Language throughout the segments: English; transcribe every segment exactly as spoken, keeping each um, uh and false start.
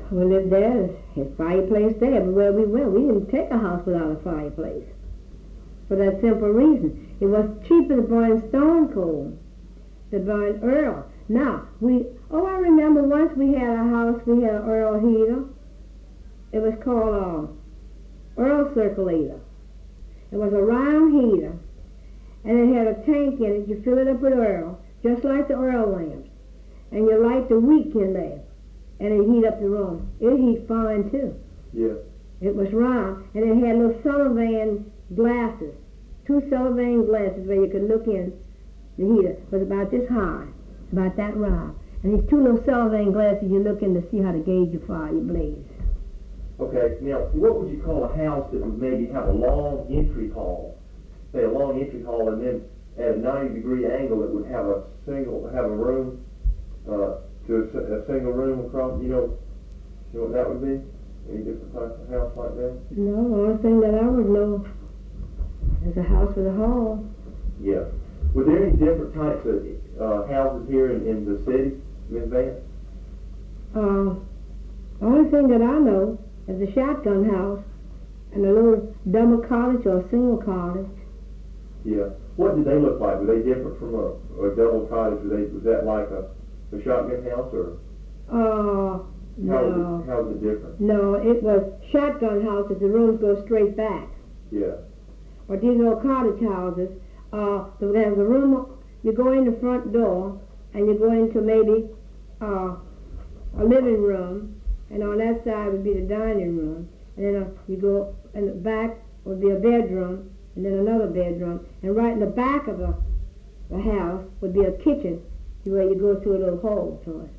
We lived there, his fireplace there, everywhere we went. We didn't take a house without a fireplace. For that simple reason. It was cheaper to burn stone coal, to burn oil. Now, we, oh, I remember once we had a house, we had an oil heater. It was called a oil circulator. It was a round heater, and it had a tank in it. You fill it up with oil, just like the oil lamps, and you light the wick in there, and it heat up the room. It heat fine too. Yeah. It was round, and it had little Sullivan glasses, two Sullivan glasses where you could look in. The heater it was about this high, about that round, and these two little Sullivan glasses you look in to see how to gauge your fire, your blaze. Okay, now what would you call a house that would maybe have a long entry hall? Say a long entry hall, and then at a ninety degree angle it would have a single, have a room, uh, to a, a single room across, you know, you know what that would be? Any different type of house like that? No, the only thing that I would know is a house with a hall. Yeah. Were there any different types of uh, houses here in, in the city, Miz Vance? Uh, the only thing that I know is a shotgun house and a little double cottage or a single cottage. Yeah. What did they look like? Were they different from a, a double cottage? Were they, was that like a, a shotgun house, or? Uh, no. How was it, how was it different? No, it was shotgun houses. The rooms go straight back. Yeah. But these little cottage houses, uh, so there's a room, you go in the front door, and you go into maybe uh, a living room, and on that side would be the dining room, and then uh, you go in the back would be a bedroom, and then another bedroom, and right in the back of the, the house would be a kitchen where you go through a little hole to it.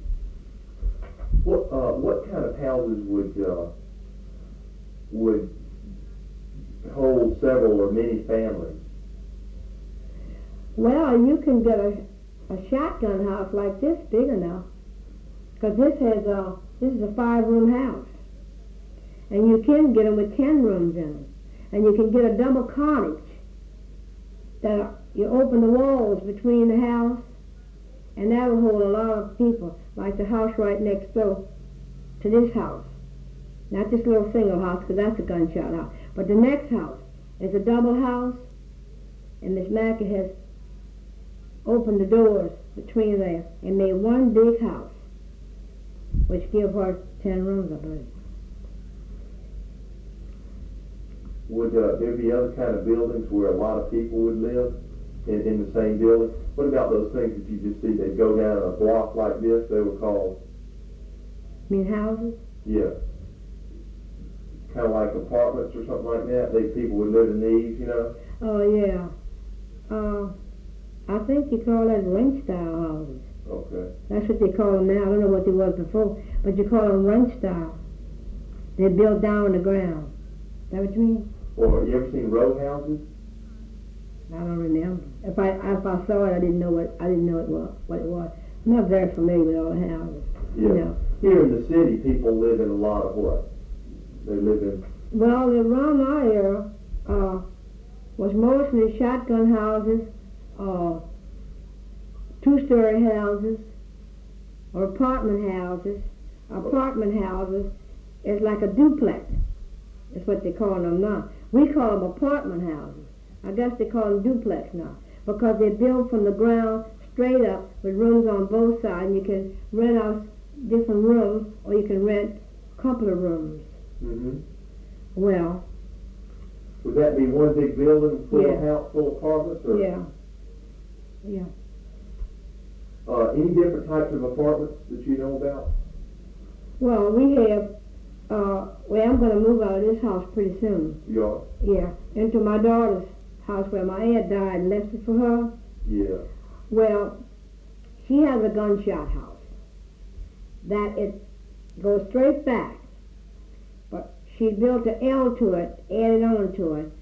What uh, what kind of houses would uh, would hold several or many families? Well, you can get a, a shotgun house like this big enough, because this has a this is a five-room house, and you can get them with ten rooms in them, and you can get a double cottage that you open the walls between the house, and that will hold a lot of people, like the house right next door to this house. Not this little single house, because that's a gunshot house, but the next house is a double house, and Miss Mackey has opened the doors between there and made one big house, which give her ten rooms, I believe. Would uh, there be other kind of buildings where a lot of people would live in, in the same building? What about those things that you just see? They go down a block like this. They were called. You mean houses? Yeah. Kind of like apartments or something like that. They people would live in these, you know. Oh yeah. Uh, I think you call that ranch style houses. Okay. That's what they call them now. I don't know what they was before, but you call them ranch style. They're built down on the ground. Is that what you mean? Or you ever seen row houses? I don't remember. If I if I saw it, I didn't know what I didn't know it was what it was. I'm not very familiar with all the houses. Yeah. You know. Here in the city, people live in a lot of what? They live in. Well, around my era uh, was mostly shotgun houses, uh, two-story houses, or apartment houses. Apartment houses is like a duplex. That's what they call them now. We call them apartment houses. I guess they call them duplex now, because they're built from the ground straight up with rooms on both sides, and you can rent out different rooms, or you can rent a couple of rooms. Mm-hmm. Well. Would that be one big building full Yeah. of house, full of apartments? Or? Yeah. Yeah. Uh, any different types of apartments that you know about? Well, we have, uh, well, I'm going to move out of this house pretty soon. You are? Yeah, into my daughter's house where my aunt died and left it for her. Yeah. Well, she has a gunshot house that it goes straight back, but she built an L to it, added on to it,